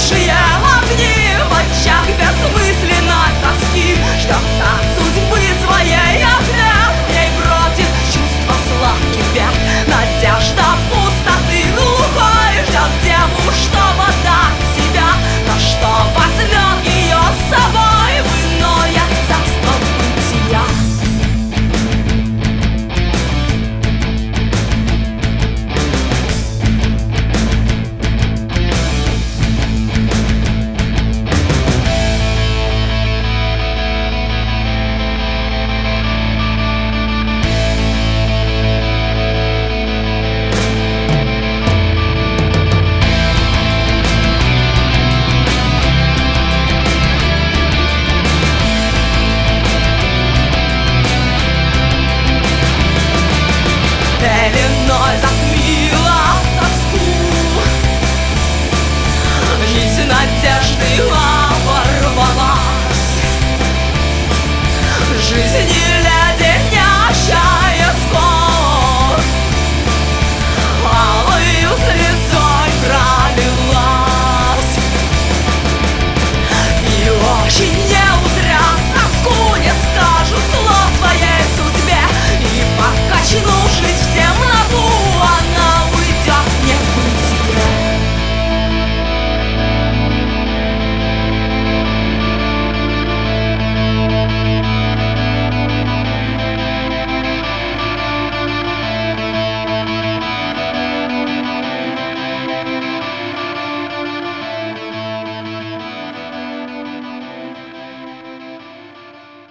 потухшие огни в очах бессмысленной тоски. Что-то судьбы своей ответ ей против, чувства зла кипят. Надежда пустоты глухой ждет деву, чтобы дать себя, на что возьмет ее с собой в иное царство бытия. Пеленой затмила тоску, нить надежды оборвалась. Жизнь